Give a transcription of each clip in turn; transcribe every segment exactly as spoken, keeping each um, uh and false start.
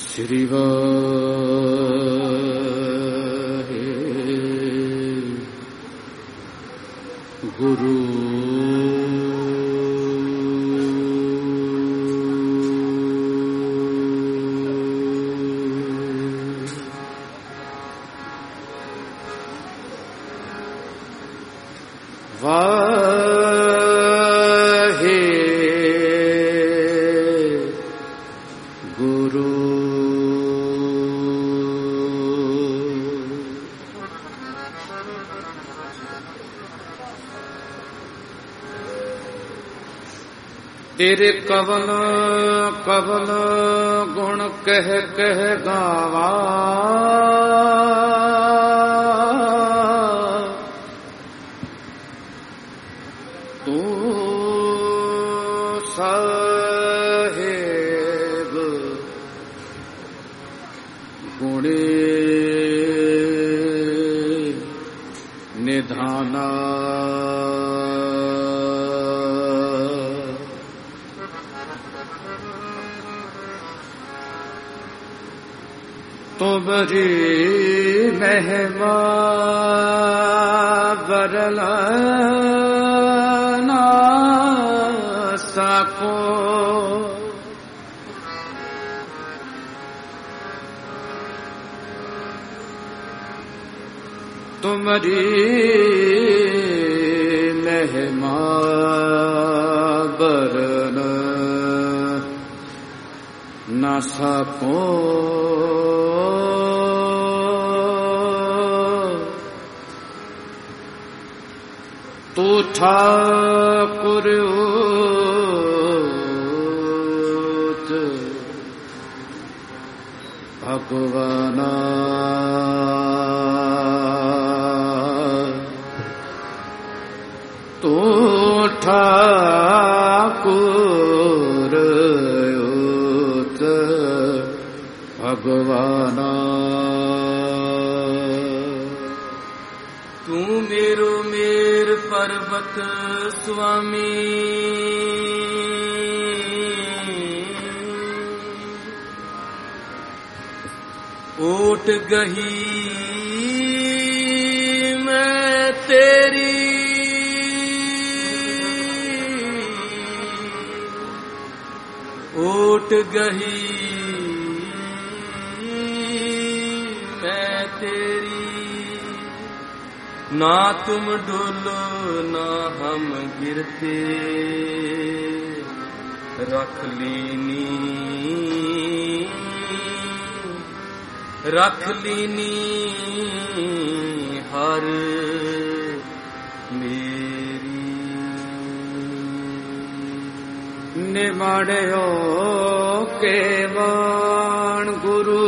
श्री वाहे गुरु वाहे गुरु तेरे कवन कवन गुण कह कह गावा तू साहेब गुणे निधाना तुमरी महिमा बरलाना सको तुमरी महिमा बरन न सको तू ठाकुर ओत भगवाना तू ठाकुर ओत भगवाना तू मेरो मेर पर्वत स्वामी ओट गही मैं तेरी ओट गही मैं तेरी ना तुम डोलो ना हम गिरते रख लीनी रख लीनी हर मेरी निमाड़ो के वाण गुरु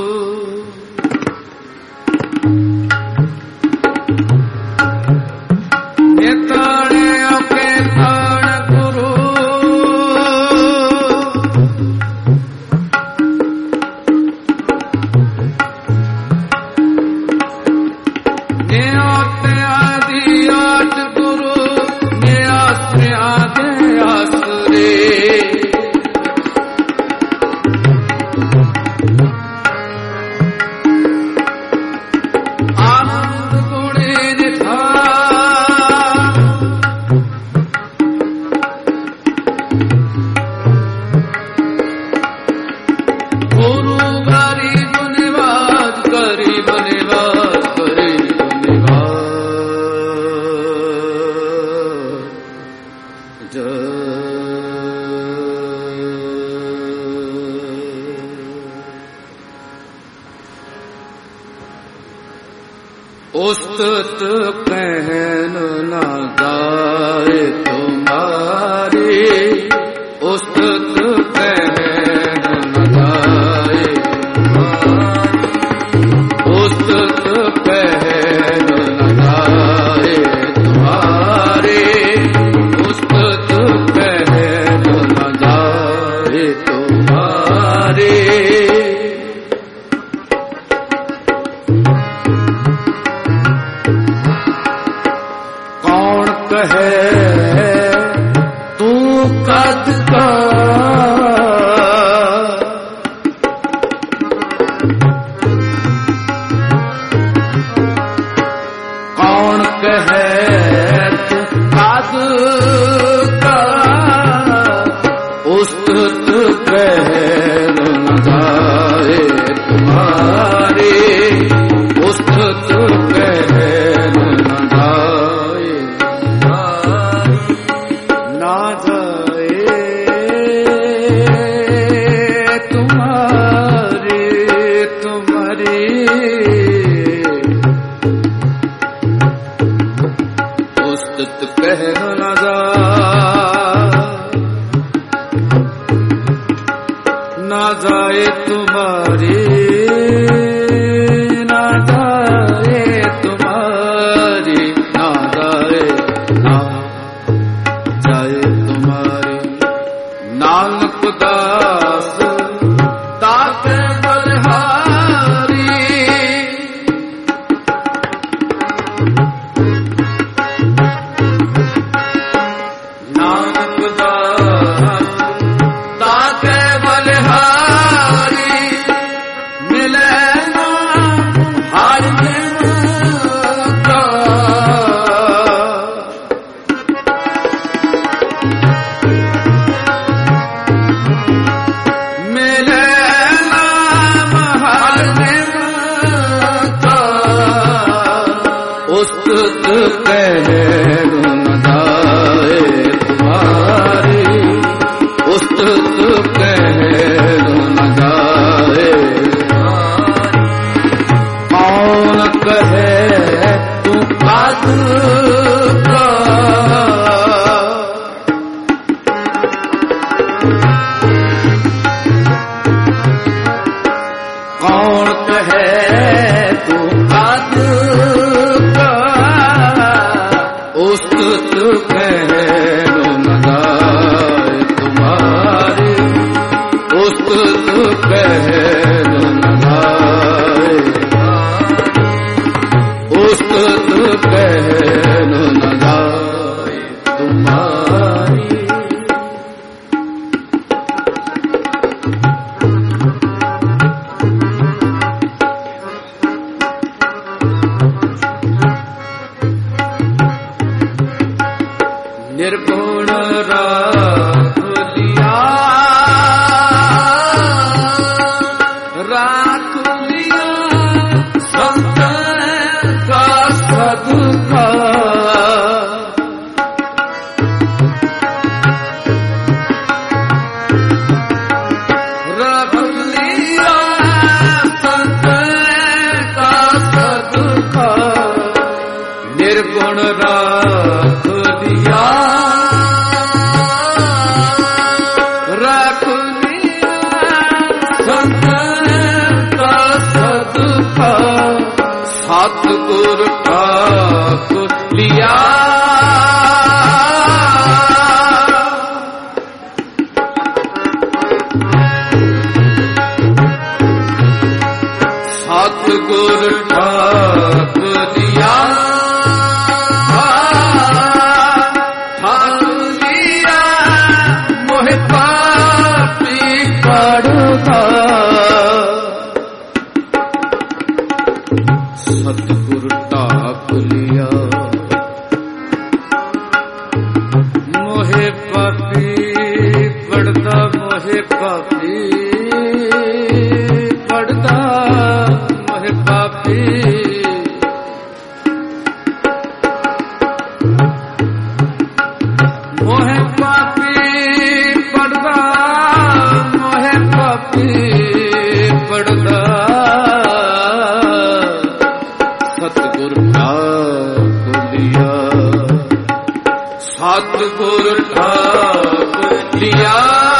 उस्तत कहन न गाए तुम्हारी उस्तत कहन न गाए तुम्हारी उस्तत कहन न गाए तुम्हारी उस्तत कहन न गाए तुम्हारी है तू कद का उस्तत कह न ना जाए तुम्हारी, ना जाए तुम्हारी, ना जाए ना जाए तुम्हारी। नानक दास ताके बलिहारी, नानक दास ताके बलिहारी। मिले ना हार उस्तत कह न जाए तुम्हारी, उस्तत कह न जाए। कौन कहे तू काद का, कौन कहे तू काद उस्तत कह न जाए तुम्हारी, उस्तत कह न जाए, उस्तत कह न जाए तुम्हारी। निर्गुण राख लिया, राख लिया संत का सदका। राख लिया संत का सदका, निर्गुण राख लिया, राख लिया संत का सदका। सतगुर ठाक लिया, सतगुर ठाक लिया, ठाक लिया मोहे पापी पड़ता। सतगुर ठाक लिया मोहे पापी पड़ता, मोहे पापी पड़ता, मोहे पापी। मोहे पापी पड़ता, मोहे पापी पड़ता। सतगुर ठाक लिया, सतगुर ठाक लिया,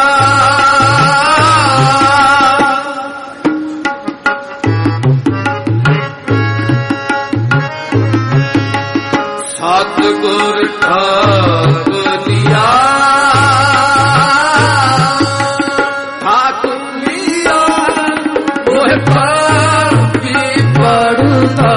सतगुर ठाक लिया, ठाक लिया मोहे पापी पड़ता।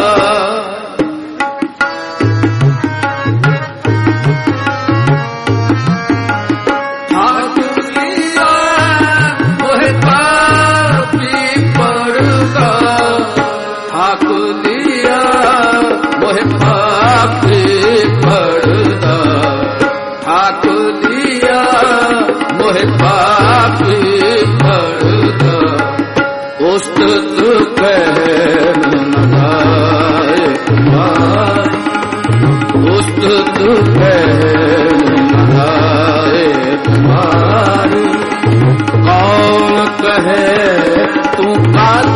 ठाक लिया मोहे पापी पड़ता, ठाक लिया मोहे पापी पड़ता, ठाक लिया मोहे पापी पड़ता। उस्तत कह न जाए तुम्हारी, उस्तत कह न जाए तुम्हारी। कौन कहे तू काद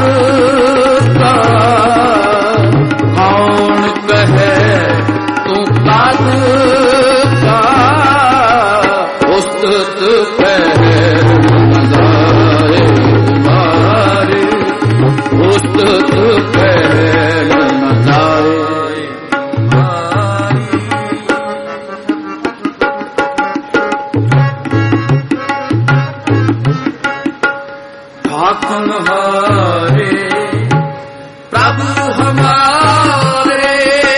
का, कौन कहे तू काद हमारे प्रभु हमारे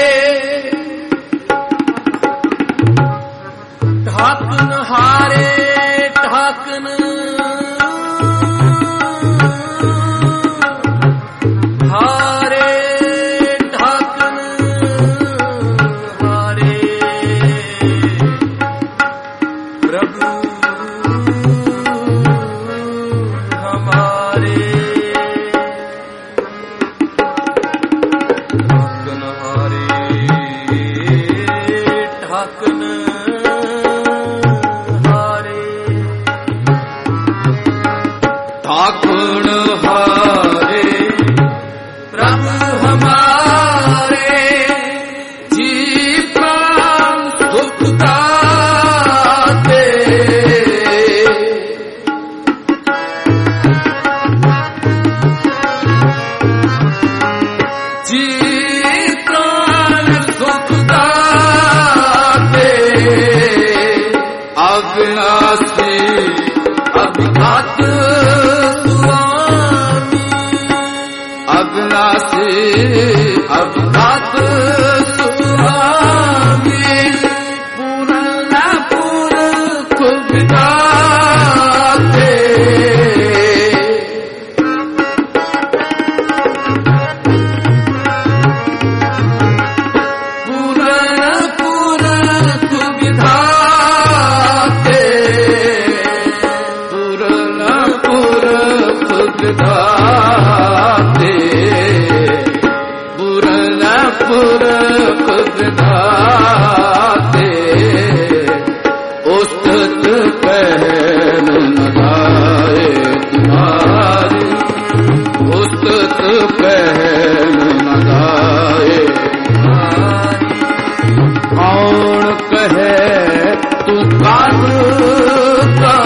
ढाकन हारे ढाकन हारे ढाकन हारे प्रभु ठाकुर हारे प्रभु हमारे जी प्राण सुख दाते जी प्राण सुख दाते अविनाशी अभिघात अविनाशी अभिघात स्वामी पूर्ण पुरख विदाते पूर्ण पुरख विधाते पूर्ण पुरख विधाते पुरख विधाते उस्तत पहन लगाए तुम्हारी उस्तत पहन लगाए कौन कहे तू कादू का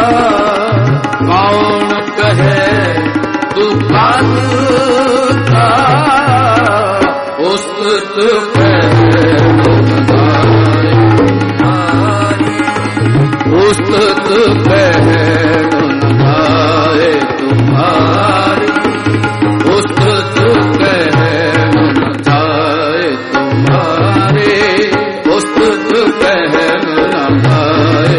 कौन कहे तू कादू का उस्तत पहन लगाए उस्तत पहन लगाए तुम्हारी उस्तत पहन लगाए तुम्हारे उस्तत पहन लगाए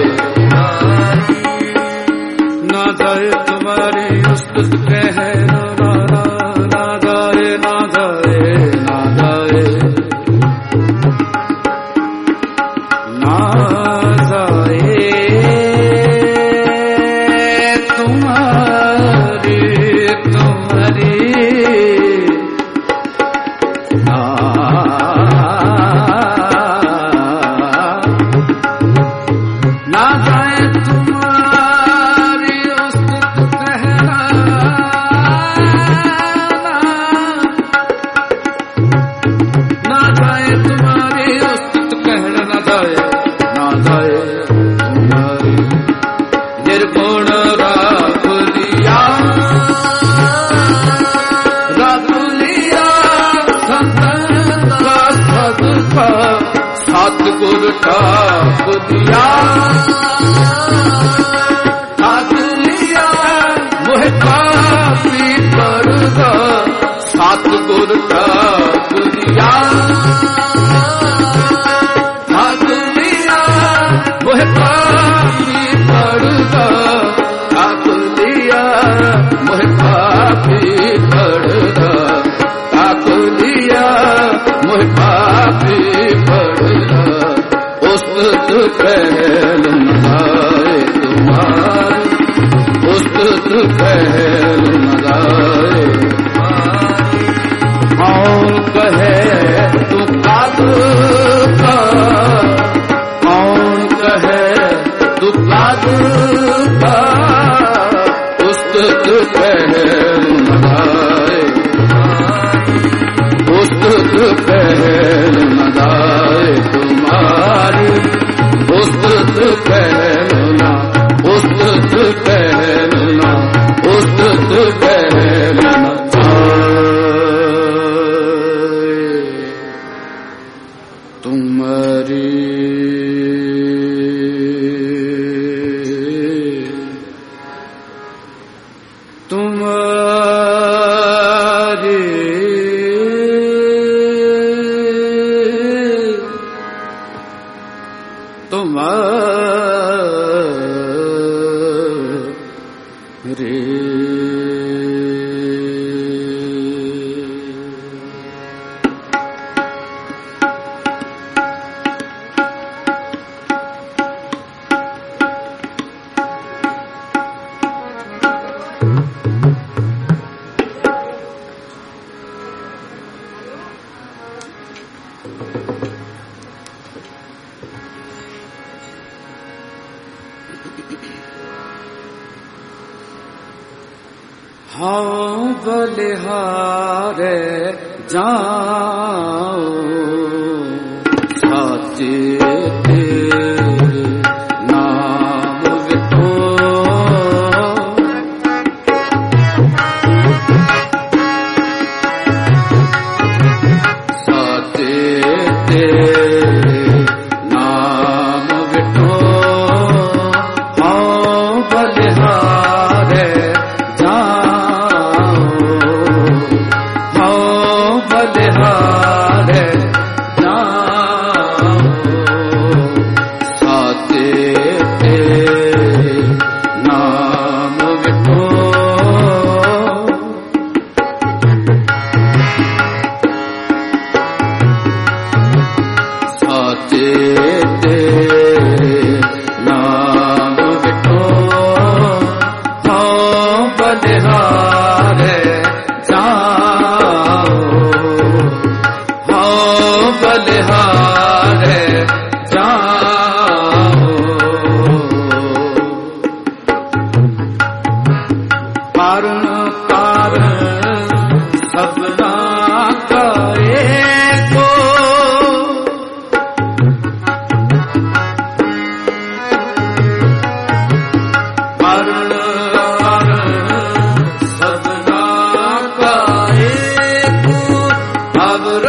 ना जाए तुम्हारी उस्तत पहन ना जाए ना जाए ना जाए ना जाए तुम्हारी तुम्हारी ना ना जाए तुम्हारी उस्तत कहना ना जाए तुम्हारी उस्तत कहना ना जाए ना जाए तुम्हारी निर्गुण राख लिया राख लिया संतन का सदका सतगुर ठाक दिया ठाक लिया मोह पापी परदा सतगुर ठाक दिया ठाक लिया मोह पापी परदा ठाक लिया मोह पापी परदा ठाक लिया मोह पापी परदा उस्तत पहल लगाए तुम्हारे उस्तत पहल लगाए कौन कहे तू कादू का कौन कहे तू कादू का उस्तत पहल लगाए उस्तत पहल लगाए तुम्हारी उस्तत पहलना उस्तत पहलना उस्तत तुम्हारी तुम्हारी तुम्हारी हाँ बलिहारे जाओ साचे तेरे नाम विटो साचे तेरे नाम विटो हाँ बलिहारे बलिहारे जाओ साचे तेरे नाम विटो साचे तेरे नाम विटो हाँ बलिहारे जाओ बलिहारे जाओ कारण कारण सबना करे को कारण कारण सबना करे को अवर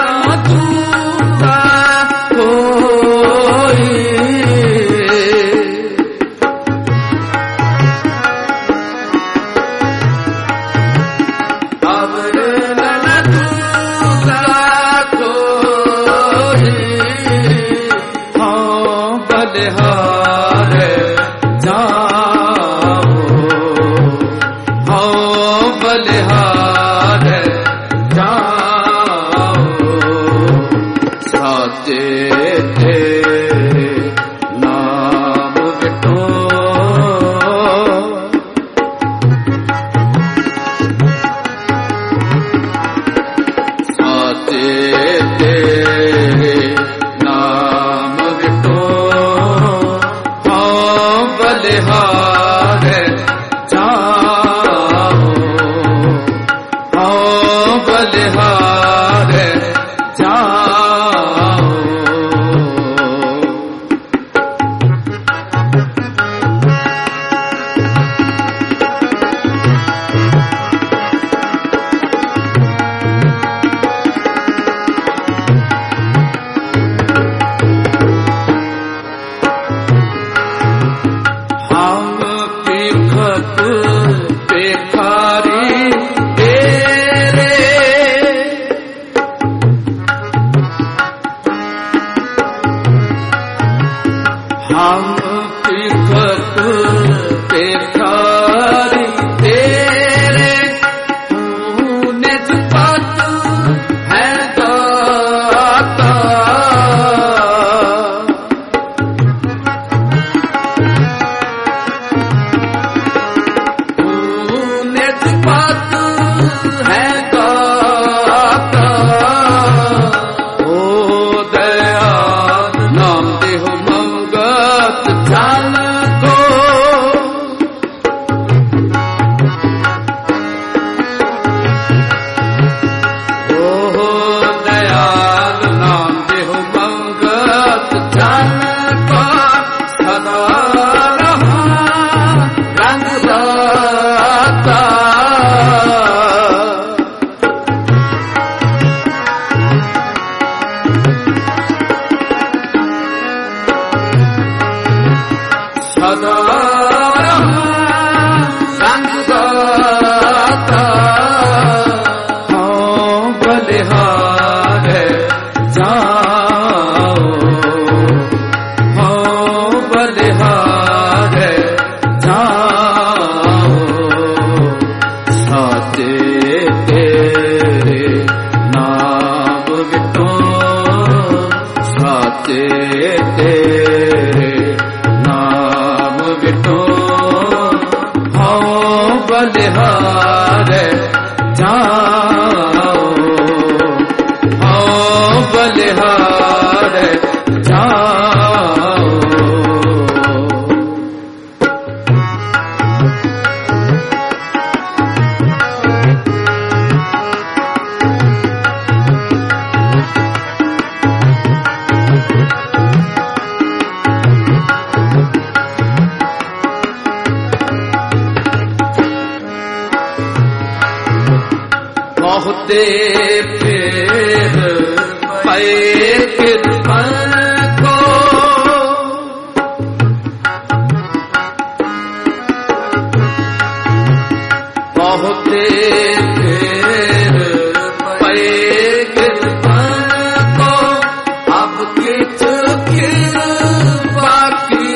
बलिहारे जाओ हाँ बलिहारे जाओ साचे तेरे नाम विटो साचे तेरे नाम विटो बलिहारे जाओ हाँ बलिहारे जाओ जाओ हो बलिहारे जाओ साचे तेरे नाम विटो साचे तेरे नाम विटो हो बलिहारे जाओ हो बलिहारे जाओ बहुते फिर पे किरपन को बहुते फिर पे किरपन को अब किच किर बाकी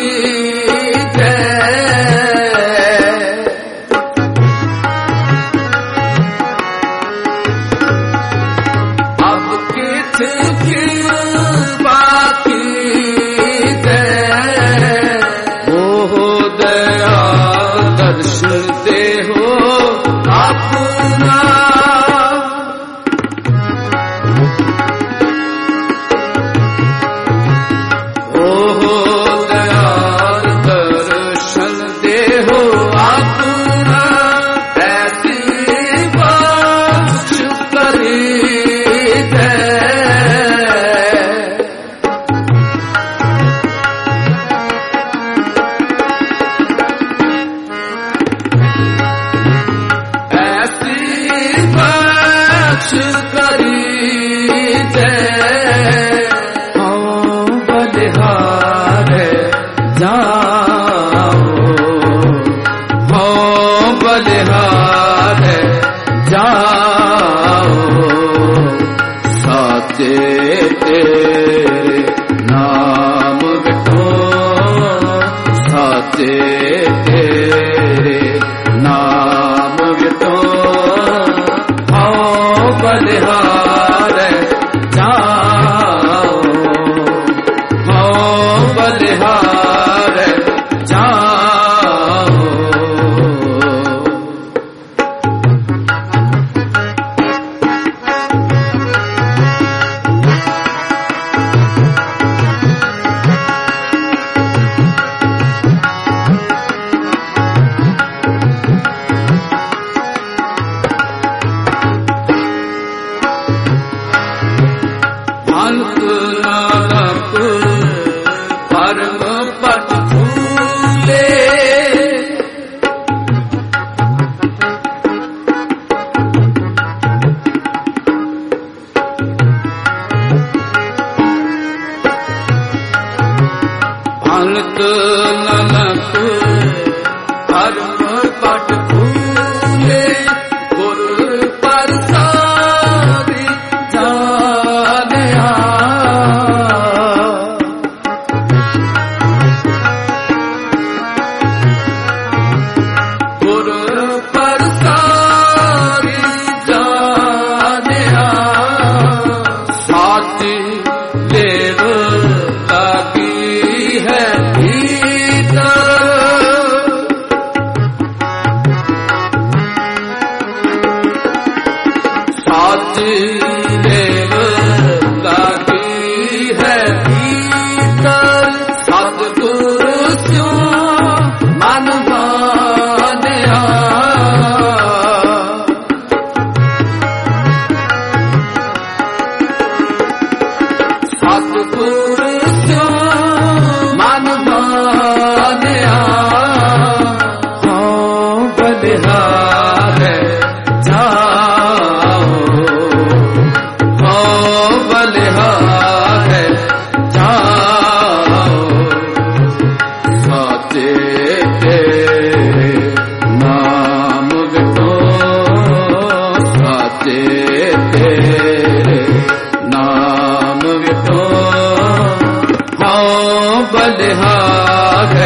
बलिहारे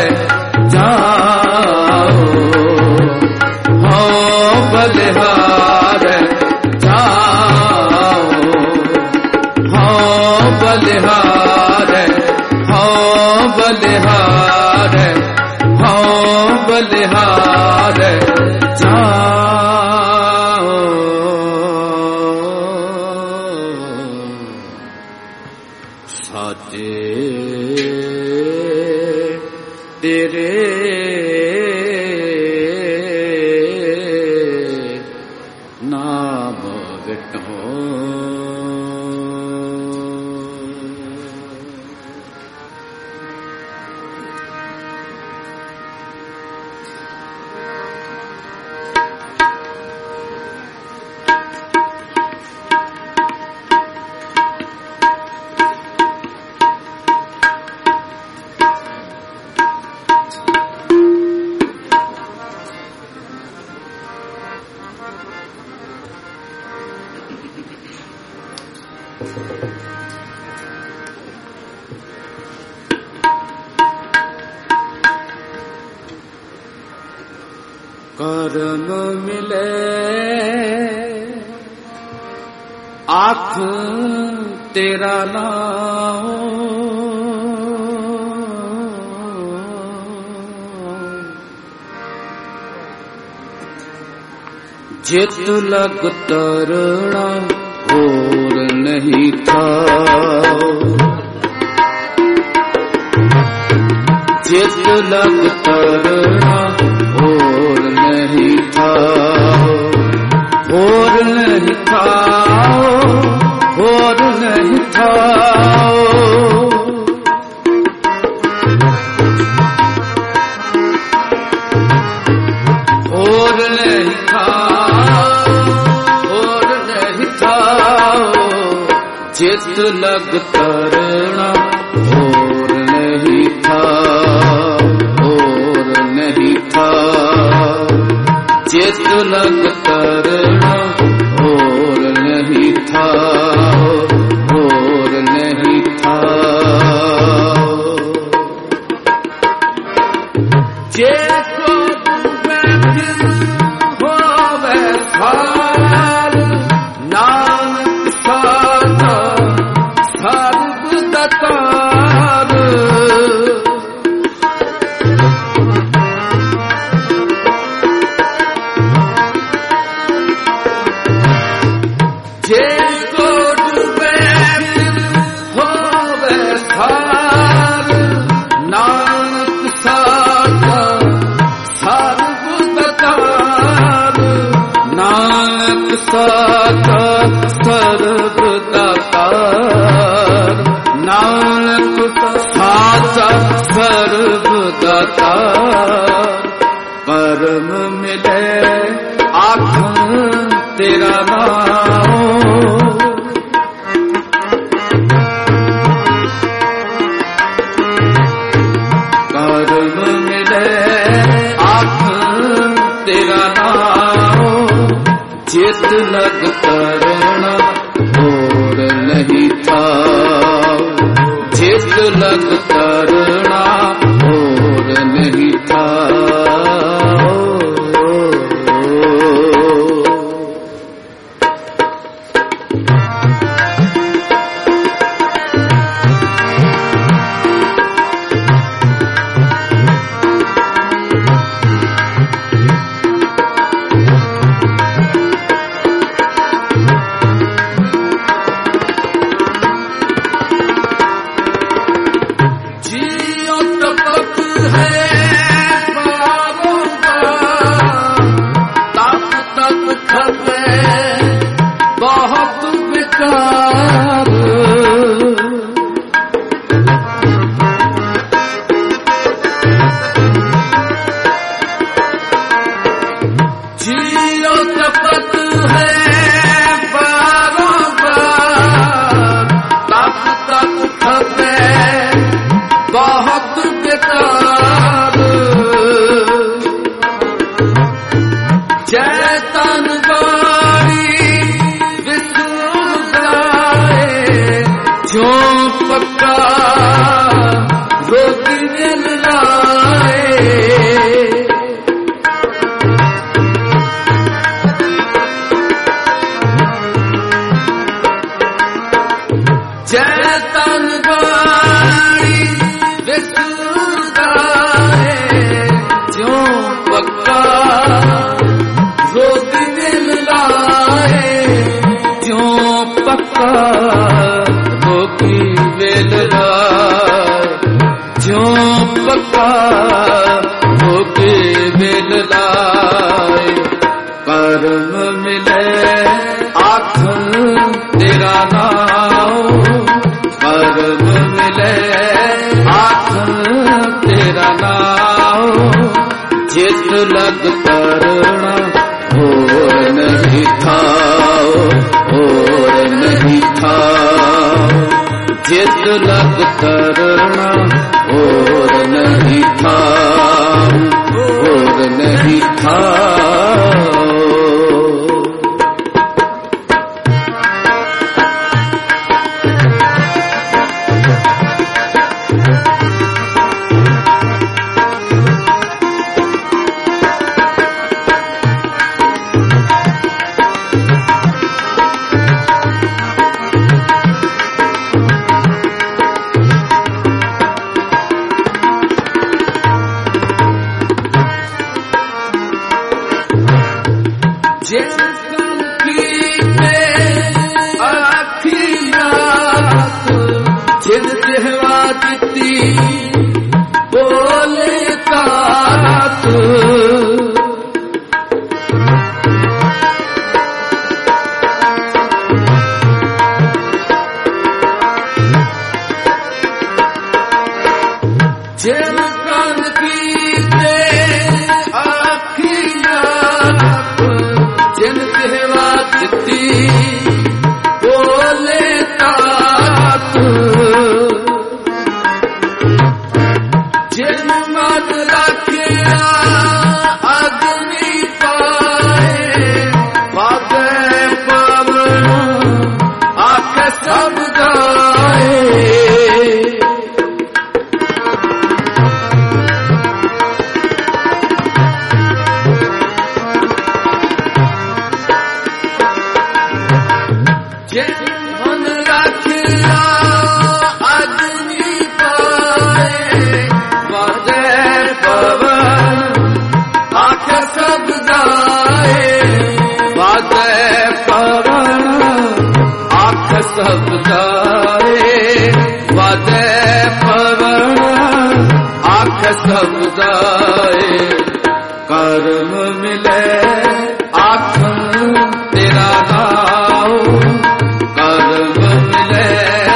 जाओ, हो बलिहारे जाओ, हो बलिहारे, हो बलिहारे, हो बलिहारे जाओ। साजे तेरे नाम विटो, कर्म मिले आँख तेरा नाम, जित लग तरना और नहीं था, जित लग तरना और नहीं था, और नहीं था, और नहीं था, और नहीं था, और नहीं था, जित लग तरना और नहीं था, और नहीं था, जित लग तरना और नहीं था, और नहीं था, जैको बैठिल होवे थाल, नानक साचा सर्व दतार, जिसको डूबे होवे थार, नानक साचा सर्व दतार, नानक साचा सर्व दतार, नानक साचा सर्व दतार। कर्म मिले आँख तेरा नाम, कर्म मिले आँख तेरा नाम, जित लग करना और नहीं था, जित लग करना और नहीं था। पक्का रोटी बाणी विसुदा है ज्यों पक्का रोग मिलदा है ज्यों पक्का रोगी मिलदा ज्यों पक्का रोगी मिलदा कर्म मिले आखन तेरा नाम कर्म मिले आखन तेरा नाम जित लग करना और नहीं था और नहीं था जित लग करना और नहीं था और नहीं था सब जाए वादे पवन आख सब जाए कर्म मिले आखन तेरा नाम कर्म मिले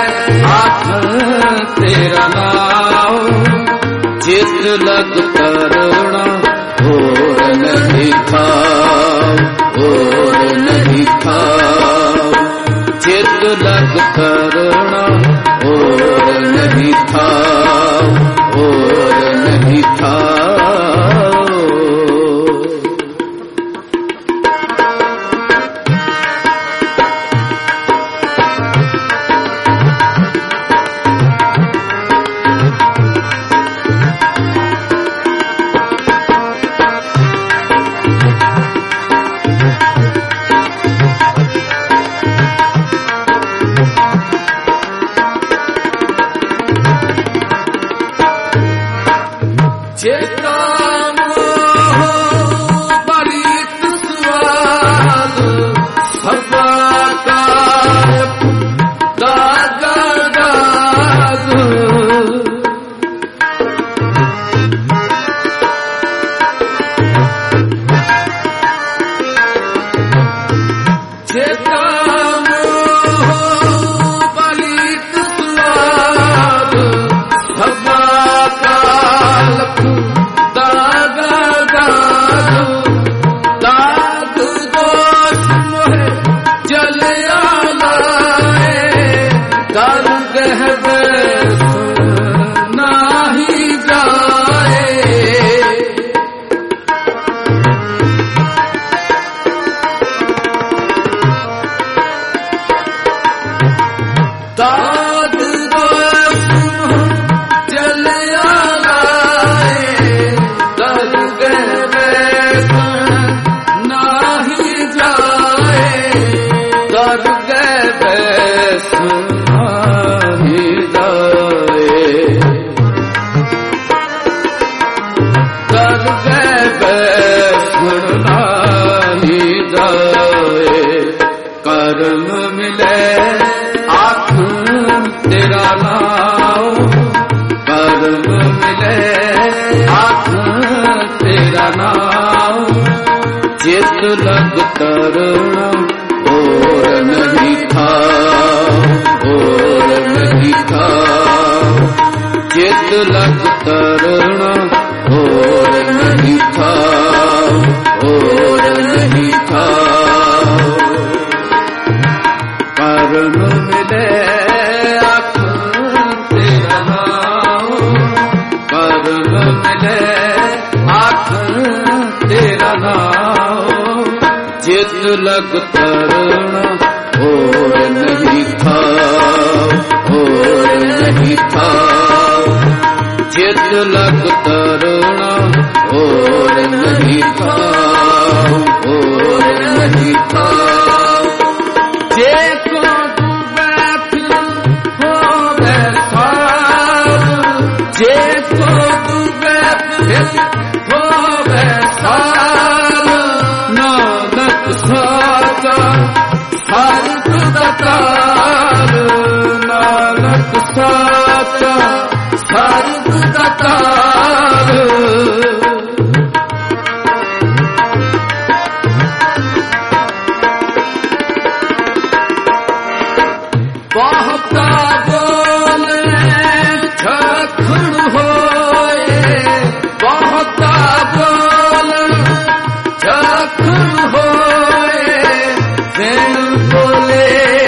आखन तेरा नाम जित लग करना और नहीं था और नहीं था जित लग करना और नहीं था और नहीं था चित लग तरना और नहीं था, और नहीं था। चित लग तरना और नहीं था, और नहीं था। कर्म मिले आँख तेरा नाम, कर्म मिले आँख तेरा नाम। चित लग तरना और नहीं था, और नहीं था। चित लग तरना और नहीं था, और नहीं था। जे को डूबे फिर होवे सार, जे को डूबे फिर होवे सार। नानक साचा सर्ब दातार, नानक साचा सर्ब दातार। बहुता बोले झखड़ होए, बहुता बोले झखड़ होए। बिन बोले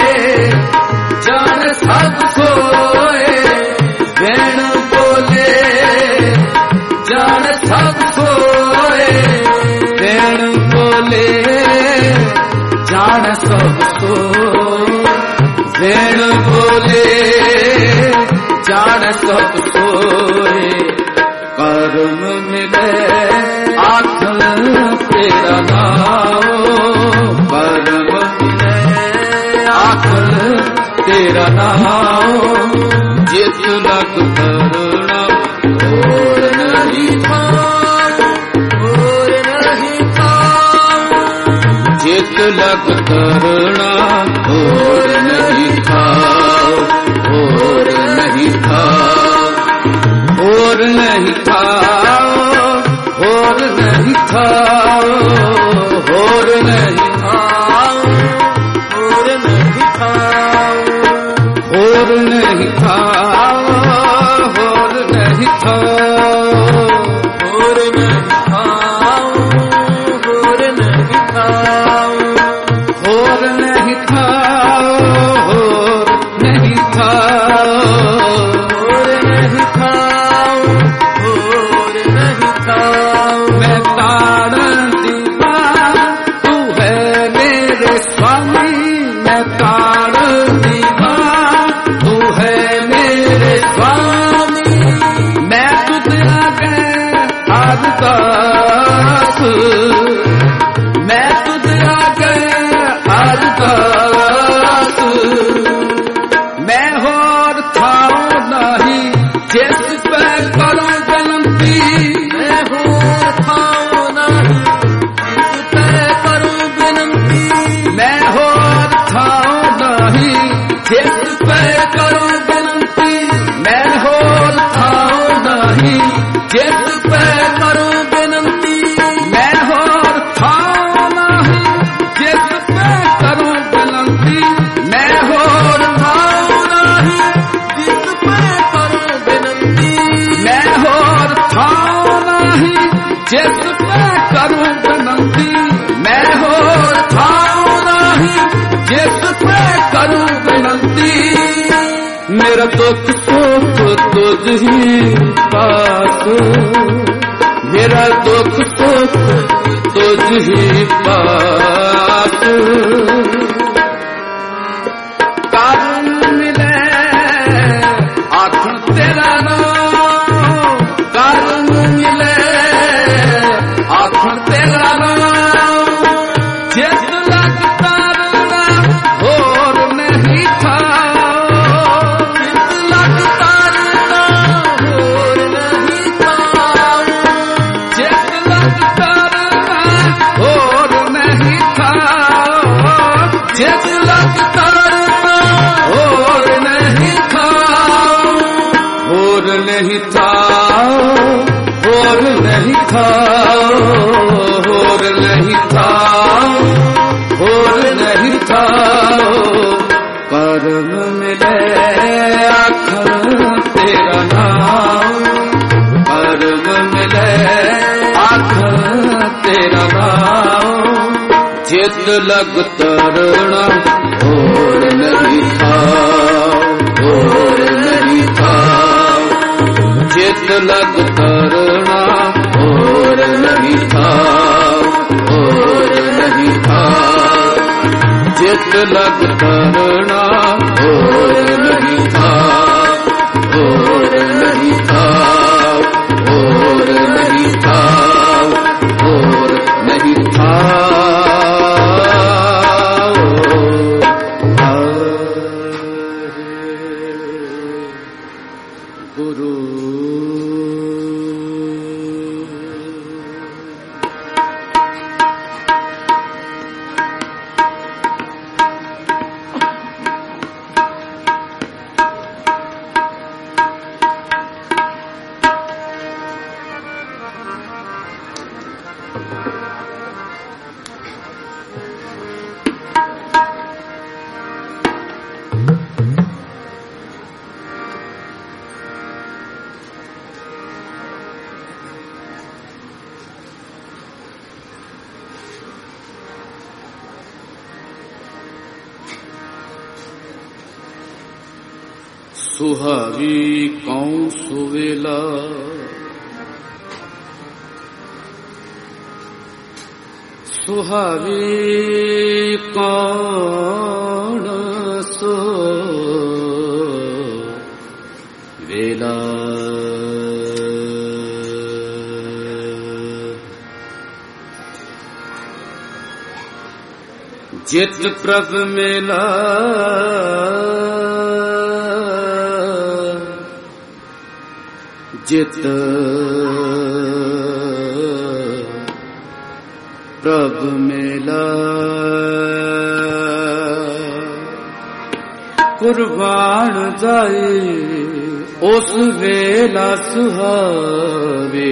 जान सब सोए, बिन बोले जान सब सोए। बिन बोले जान सब सोए, बिन बोले जान सब सोए। कर्म मिले आँख तेरा नाम, कर्म मिले आँख तेरा नाम। चित लग तरना और नहीं था, और नहीं था। चित लग तरना और नहीं था, और नहीं था। और नहीं था, और नहीं था। और नहीं था, और नहीं था। और नहीं था, और नहीं था। और नहीं था, और नहीं था। और नहीं था, और नहीं था। और नहीं था, और नहीं था। मैं तारण दीवान तू है मेरे स्वामी, मैं तारण दीवान तू है मेरे स्वामी। मैं तुझ आगे अरदास, मैं तुझ आगे अरदास। मैं होर थाऊं नहीं जिस पे करूं विनती, मैं होर थाऊं नहीं जिस पे करूं विनती। मैं होर थाऊं नहीं जिस पे करूं विनती। मैं होर थाऊं नहीं जिस पे करूं विनती। मैं होर थाऊं नहीं जिस पे करूं विनती। मैं होर थाऊं नहीं जिस पे करूं विनती। मैं होर थाऊं नहीं जिस पे करूं विनती। मैं होर थाऊं नहीं जिस पे करूं विनती। मेरा दुख सुख तुझ ही पास, मेरा दुख सुख तुझ ही पास। कारण मिले आँख तेरा नाम, कारण मिले आँख तेरा नाम। चित लग तरना और नहीं था, चित लग तरना और नहीं था। चित लग तरना और नहीं था। चित लग तरना और नहीं था। और नहीं था, और नहीं था। और नहीं था। चित लग तरना और नहीं था, और नहीं था। चित लग तरना और नहीं था, और नहीं था। चित लग तरना और नहीं था, और नहीं था, और नहीं था, और नहीं था। गुरु सुहावी कौन सुवेला सुहावी कौन सो वेला जित प्रभ मेला जित प्रभ मेला कुर्बान जाए उस वेला सुहावे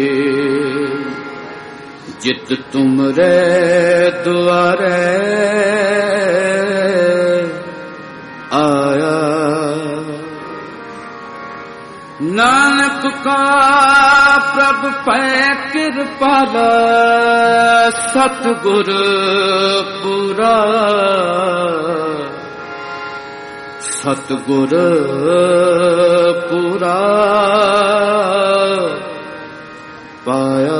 जित तुम रे द्वारे आया। नानक का प्रभ पै कृपाला सतगुर पूरा, सतगुर पूरा पाया।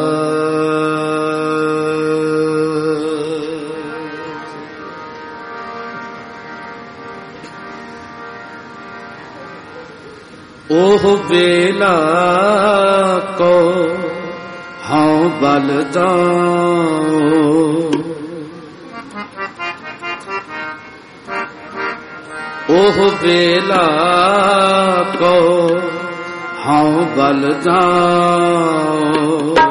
ओह बेला को हाँ बल जाओ, ओह बेला को हाँ बल जाओ।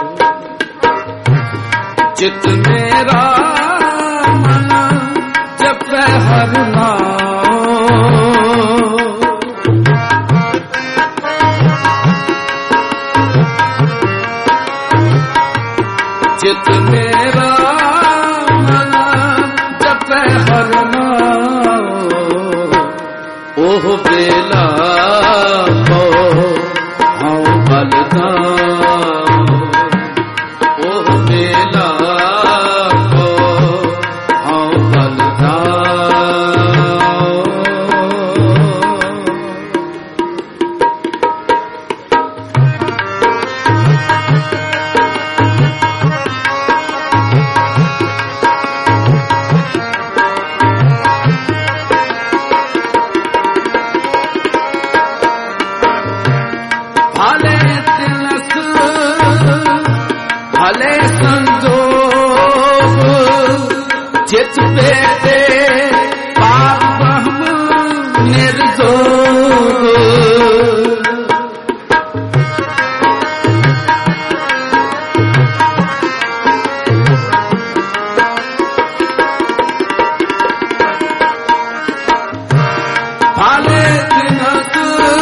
चित मेरा मन जपै हर नाम, चित मेरा मन जपै हर नाम। ओह बेला को हाँ बल जाओ, ओह बेला को हाँ बल जाओ। भले संजोग चित बेटे पाप ब्रह्म निर्जोग। भले दिनस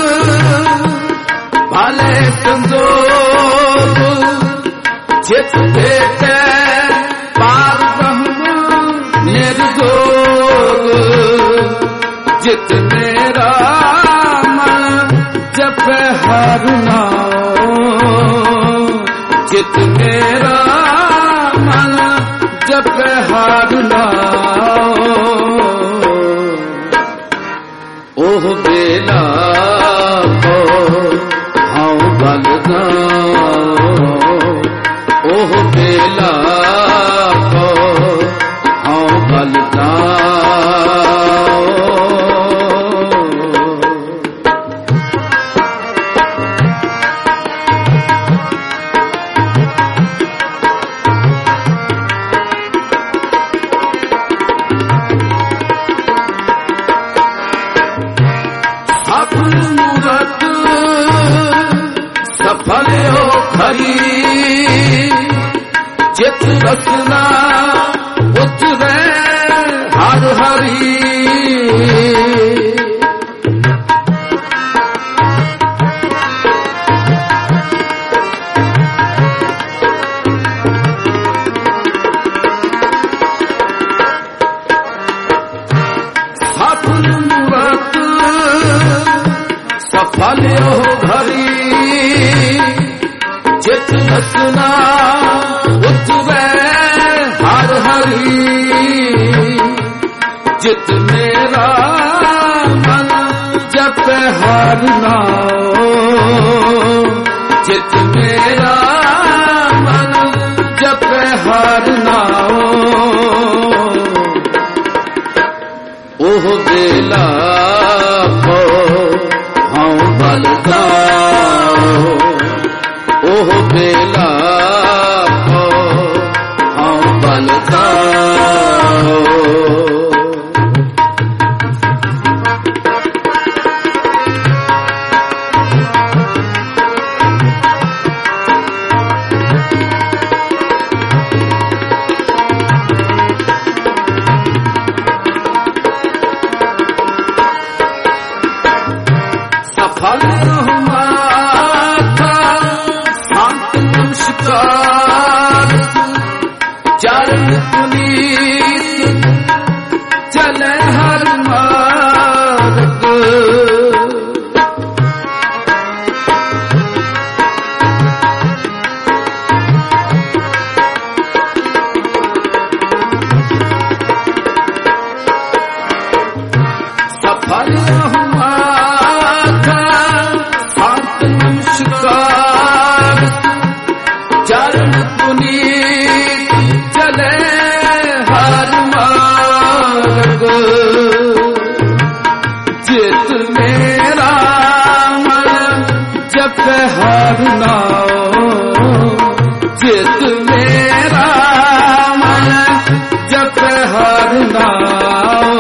भले संजोग चित बेटे पार ब्रह्म निर्जोग। जित मेरा मन जप हर नाम, चित मेरा मन ਜਪੈ ਹਰਿ ਨਾਮ ਉਹ ਬੇਲਾ ਕੋ ਹਉ ਬਲਦਾਉ ਉਹ ਬੇਲਾ ਕੋ ਹਉ ਬਲਦਾਉ ਸਫਲਿਓ ਖਰੀ ਜਿਤ ਰਸਨਾ ਉਤਰੈ ਹਰਿ ਹਰੀ ਸਫਲ ਮੂਰਤ ਸਫਲਿਓ ਘਰੀ ਜਿਤ ਰਸਨਾ ਉਤਰੈ ਹਰਿ ਹਰੀ ਜਿਤ ਮੇਰਾ ਮਨ ਜਪੈ ਹਰਿ ਨਾਮ ਜਿਤ ਮੇਰਾ ਮਨ ਜਪੈ ਹਰਿ ਨਾਮ ਉਹ ਬੇਲਾ ਕੋ ਹਉ ਬਲਦਾਉ ਉਹ ਬੇਲਾ ਕੋ ਹਉ ਬਲਦਾਉ ਸਫਲ ਮਾਤਾ ਸੰਤ ਨਮਸਕਾਰ ਚਰਨ ਪੁਨੀਤ ਚਲੇ ਹਰ ਮਾਰਗ ਸਫਲ ਚਰਨ ਪੁਨੀਤ ਚਲੇ ਹਰਿ ਮਾਰਗ ਜਿਤ ਮੇਰਾ ਮਨ ਜਪੈ ਹਰਿ ਨਾਮ ਜਿਤ ਮੇਰਾ ਮਨ ਜਪੈ ਹਰਿ ਨਾਮ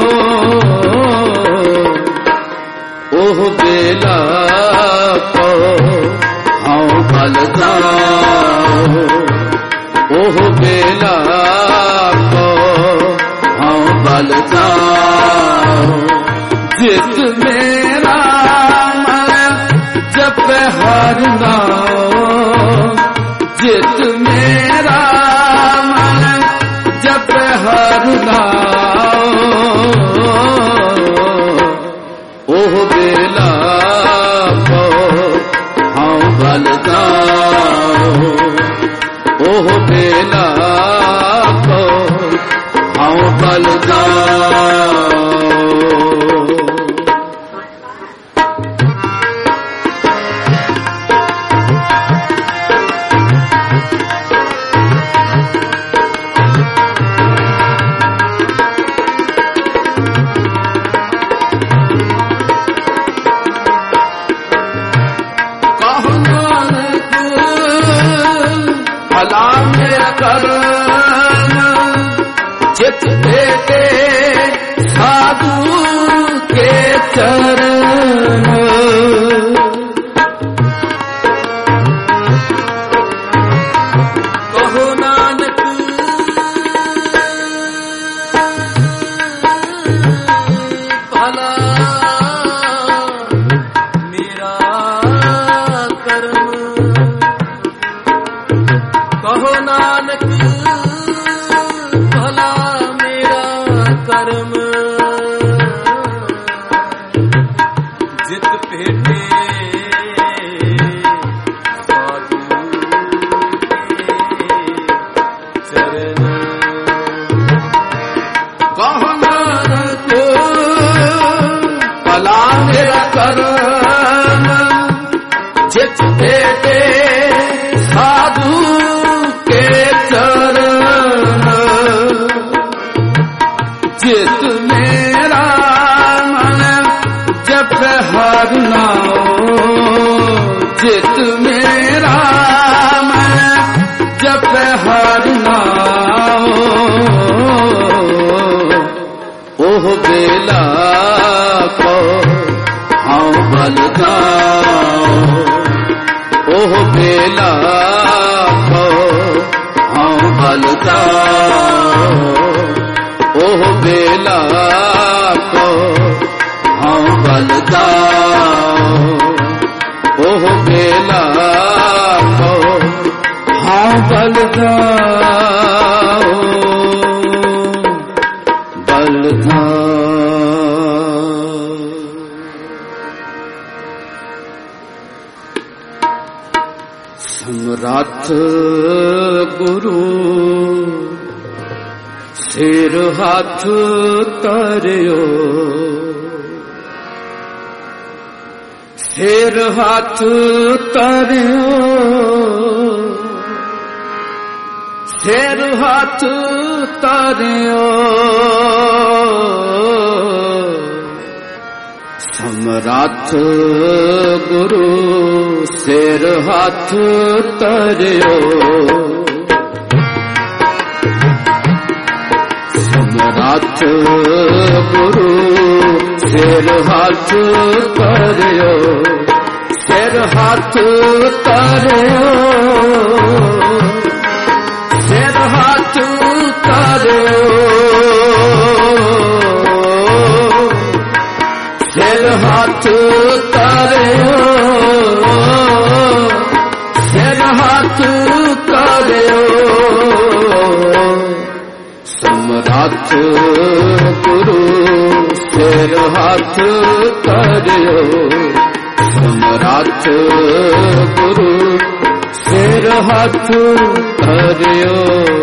ਉਹ ਬੇਲਾ ਕੋ ਹਉ ਬਲਦਾਉ ਉਹ ਬੇਲਾ ਕੋ ਹਉ ਬਲਦਾਉ ਜਿਤ ਮੇਰਾ ਮਨ ਜਪੈ ਹਰਿ ਨਾਮ ਜਿਤ ਮੇਰਾ ਮਨ ਜਪੈ ਹਰਿ ਨਾਮ ਉਹ ਬੇਲਾ ਕੋ ਹਉ ਬਲਦਾਉ ਉਹ ਬੇਲਾ ਕੋ ਹਉ ਬਲਦਾਉ ਭਲਾ ਮੇਰਾ ਕਰਨ ਚਿਤ ਭੇਟੇ ਸਾਧੂ ਕੇ ਚਰਨ ਕਹੋ ਨਾਨਕ ਭਲਾ ਮੇਰਾ ਕਰਮ ਕਹੋ ਨਾਨਕ चित भेटे साधु के चरण चित मेरा मन जप हर नाम चित मेरा मन जप हर नाम ओह बेला को हाँ बल जाओ ओह बेला को हाँ बल जाओ ओह बेला को हाँ बल जाओ ओह बेला को हाँ बल जाओ बल जाओ। समरथ गुरु सिर हाथ तरियो सिर हाथ तरियो सिर हाथ तरियो समरथ गुरु सिर हाथ तरियो समरथ गुरु सिर हाथ तरियो सिर हाथ तरियो सिर हाथ तरियो सिर हाथ तरियो सिर हाथ तरियो समरथ गुरु सिर हाथ तरियो समरथ गुरु सिर हाथ तरियो।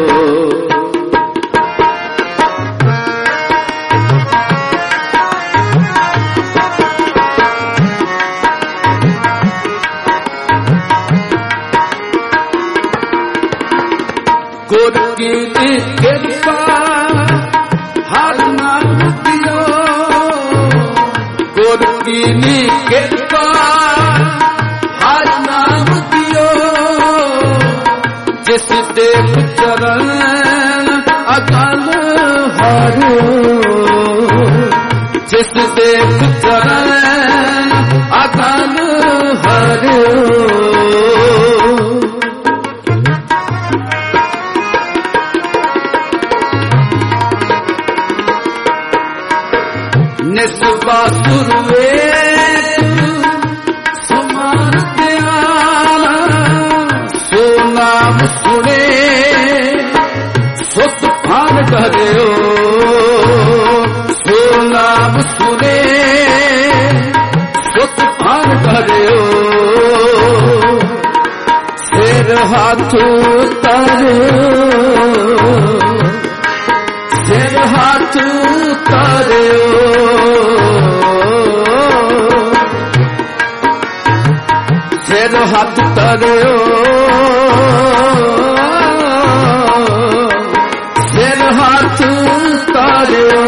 गुर की कृपा हर नाम दियो गुर की कृपा हर नाम दियो जिस देव चरण अकाल हरो जिस देव चरण अकाल हरो निस्वासुर समान दयाला सो नाम सुने सुत भान करो सो नाम सुने सुत भान करो सिर हाथ तरियो सिर हाथ तरियो सिर हाथ तरियो सिर हाथ तरियो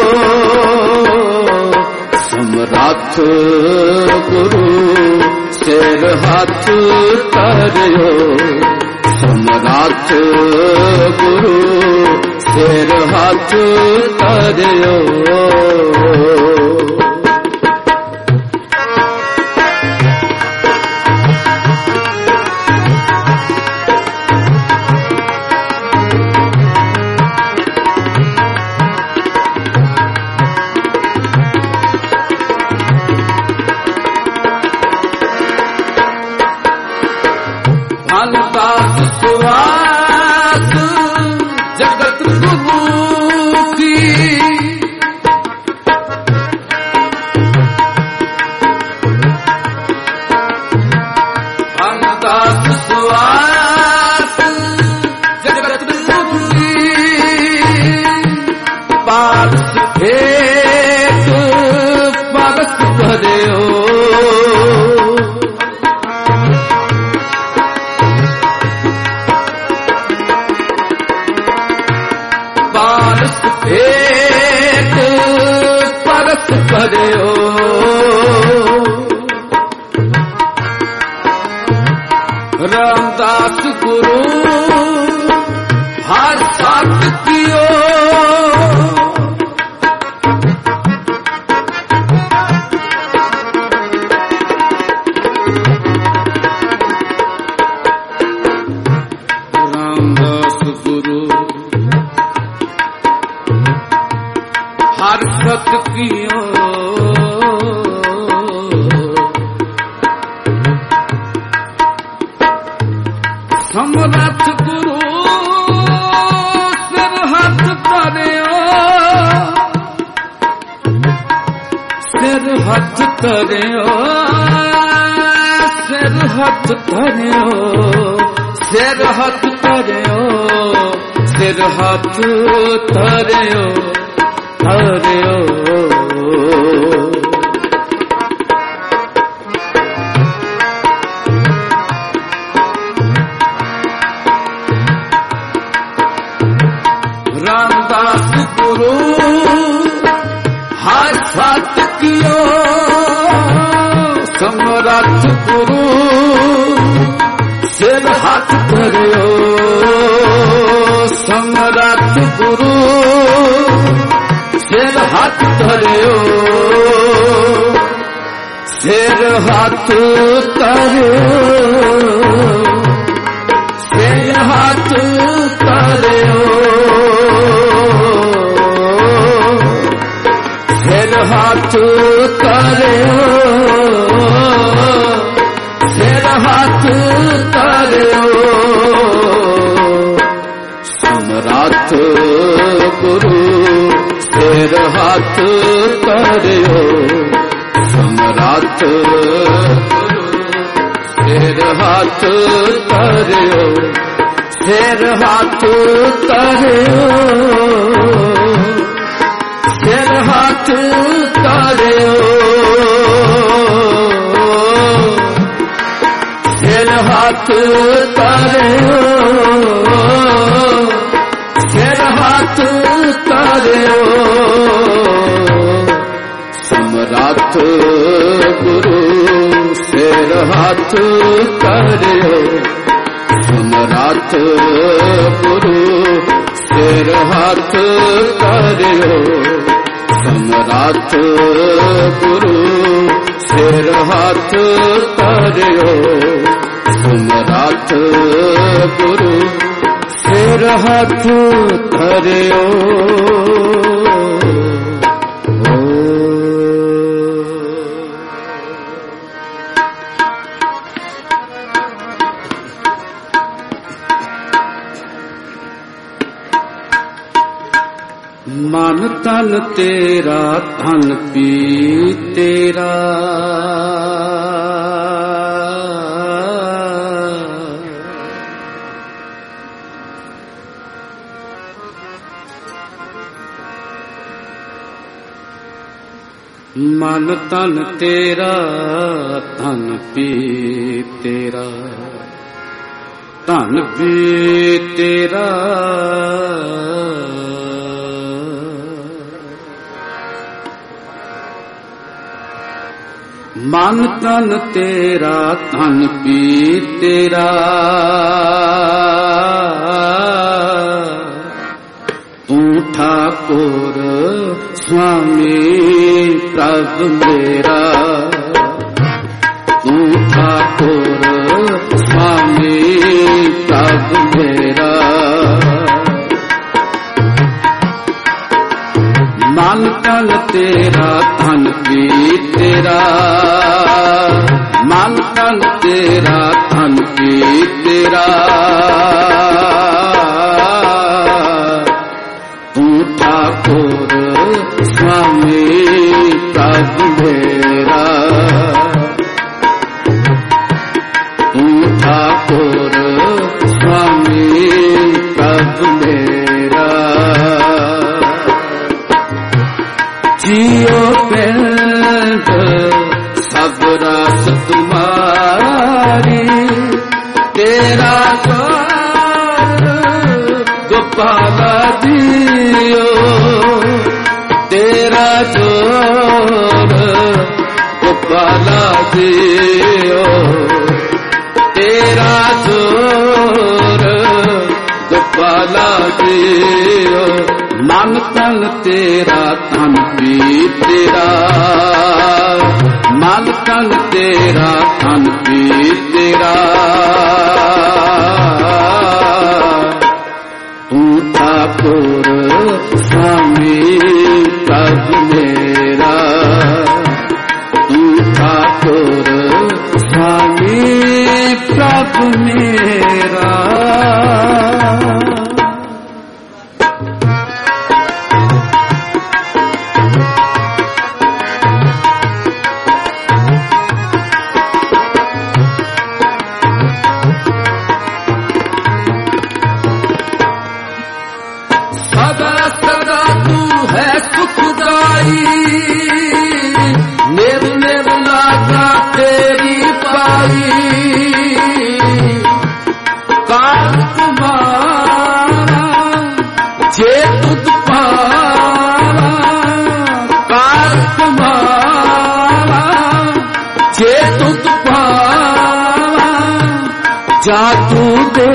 समरथ गुरु सिर हाथ तरियो समरथ गुरु सिर हाथ तरियो। सुवास जगत गुरु की दास सुवास जगत गुरु की पारस भेद पारस भरे हो रामदास गुरु हर सत कियो रामदास गुरु हर सत कियो समरथ गुरु सिर हथ तरियो सिर हथ तरियो सिर हथ तरियो सिर हथ तरियो सिर हथ तरियो तरियो रामदास गुरु हर सत कियो समरथ गुरु सिर हथ धरियो समरथ गुरु सिर हथ धरियो सिर हथ धरियो सिर हथ धरियो सिर हथ धरियो सिर हथ धरियो समरथ गुरु सिर हथ धरियो समरथ गुरु सिर हथ धरियो सिर हथ धरियो सिर हथ धरियो सिर हथ धरियो सिर हथ धरियो समरथ गुरु सिर हथ धरियो समरथ गुरु सिर हथ धरियो समरथ गुरु सिर हथ धरियो समरथ गुरु सिर हथ धरियो मन तन तेरा धन पी तेरा मन तन तेरा धन पी तेरा धन पी तेरा मन तन तेरा धन पी तेरा तू ठाकुर स्वामी प्रभु मेरा तू ठाकुर स्वामी प्रभु मेरा मन तन तेरा धन पी तेरा मन तन तेरा धन पी तेरा तू ठाकुर स्वामी प्रभु मेरा तू ठाकुर स्वामी प्रभु मेरा जियो पिंड सब रस तुम्हारी तेरा ਜੀਓ ਮਨ ਤਨ ਤੇਰਾ ਤਨ ਵੀ ਤੇਰਾ ਮਨ ਤਨ ਤੇਰਾ ਤਨ ਵੀ ਤੇਰਾ ਤੂੰ ਠਾਕੁਰ स्वामी प्रभ मेरा तू ठाकुर स्वामी प्रभ मेरा नेव नेव लागा तेरी पाई कार तुम्हारा जे तुझ पारा कार तुम्हारा जे तुझ पारा जा तू दे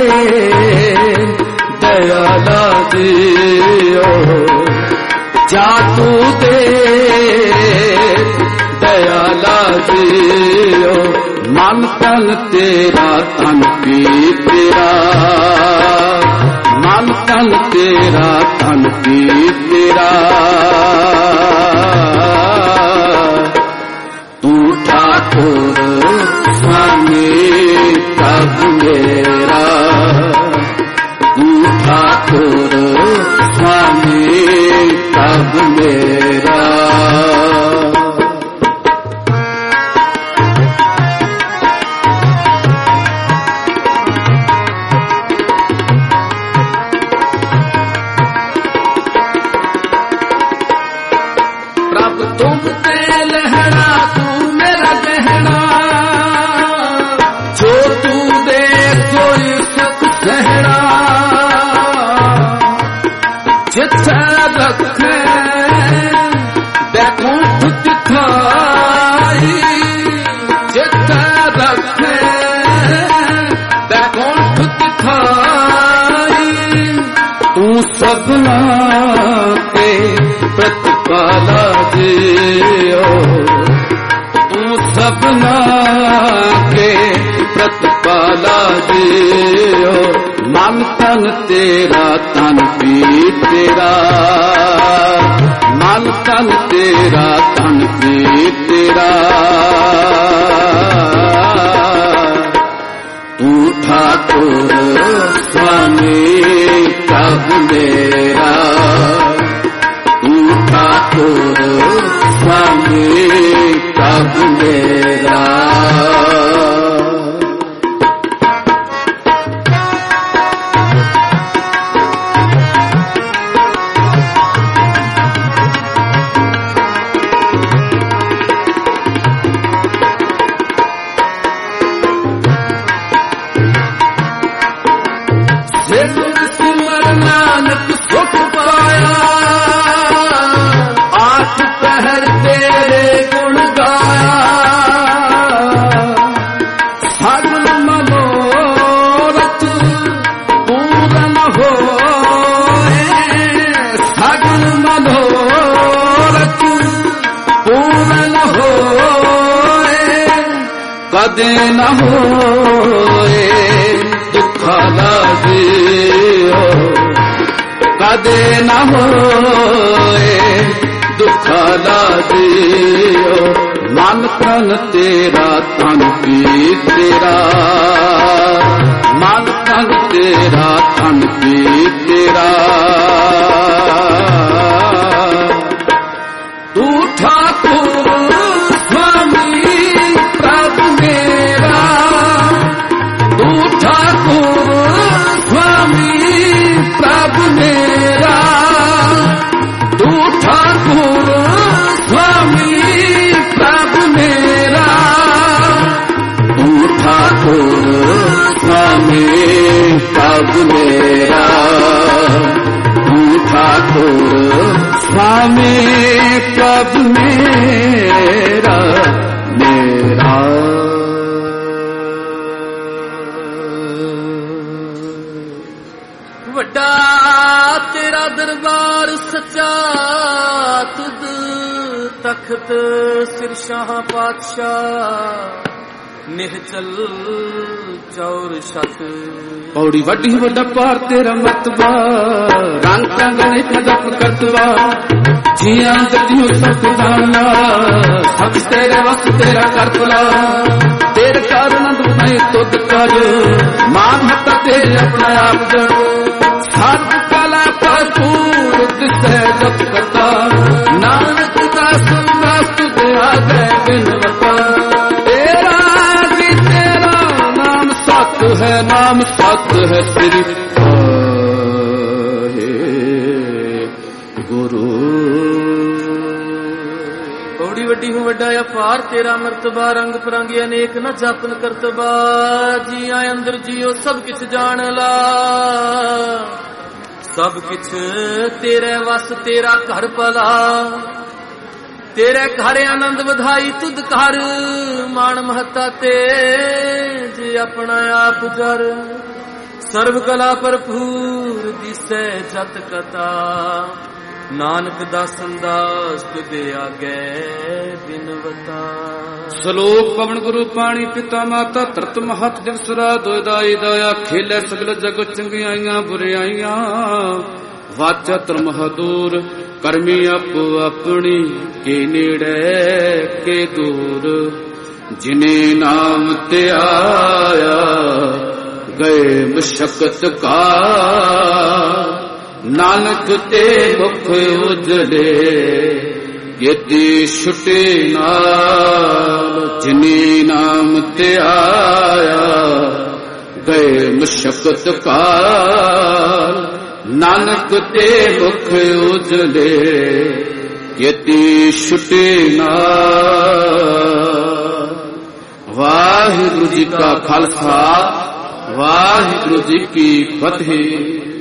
दयाला दियो जा तू दे दयाला जियो मन तन तेरा तन भी तेरा मन तन तेरा तन भी तेरा तू ठाकुर स्वामी प्रभ मेरा तू ठाकुर स्वामी प्रभ मेरा प्रभ तुम ते लहरा तू मेरा गहना जो तू दे कोई सुख सहरा जिथे रखे बैकुंठ दिखाई जिथे रखे बैकुंठ दिखाई तू सबना के प्रतिपाला जियो तू सबना के प्रतिपाला जियो मन तन तेरा तन भी तेरा मन तन तेरा तन भी तेरा तू ठाकुर स्वामी प्रभ मेरा तू ठाकुर स्वामी प्रभ मेरा सिमर नानक सुख पाया आठ पहर तेरे गुण गाया सगल मनोरथ पूरन होए सगल मनोरथ पूरन होए कदे न होए दुखाला जियो कदे न होए दुखाला जियो मन तन तेरा तन भी तेरा मन तन तेरा तन भी तेरा तू ठाकुर स्वामी प्रभ मेरा तू ठाकुर स्वामी प्रभ मेरा तू ठाकुर स्वामी प्रभ मेरा तू ठाकुर स्वामी प्रभ मेरा तू ठाकुर स्वामी प्रभ मेरा मेरा ਵੱਡਾ तेरा दरबार सच्चा तुद तख्त सिर शाह पातशाह निहचल चौर छत पौड़ी वड्डी वड्डा पार तेरा मतबा रंग कंगने कदप करतवा जियां दतियों सब जाना सब तेरे वस तेरा करतला तेरे कारण दुनाई तुद कर मान हता तेरे अपना आप जड़ हर कला भरपूर दिसे जप करता नानक का संदास तुझे आ गए बिनवता है नाम सत है श्री गुरु बड़ी वड्डी हूँ वड्डा अपार तेरा मर्तबा रंग परांगे अनेक न जापन करतबा जिया अंदर जियो सब किछ जान ला सब किछ तेरे वस तेरा घर भला तेरे घर आनंद बधाई तुद कर मान महता तेज अपना आप जर सर्व कला भरपूर दिसै जत कथा नानक दासन दास तुदे आगे बिनवता श्लोक पवन गुरु पानी पिता माता तरत महत दिवसरा दोदाई दया खेले सगल जग चंगियाइयां बुराइयां वाचा धर्म दूर करमी अपो अपनी के नेड़े के दूर जिने नाम ते आया गए मशक्कत का नानक ते मुख उजड़े यदि छुटे नाल जिने नाम ते आया गए मशक्कत का नानक ते मुख उजले यति छुटे ना वाहिगुरु जी का खालसा वाहिगुरु जी की फतेह।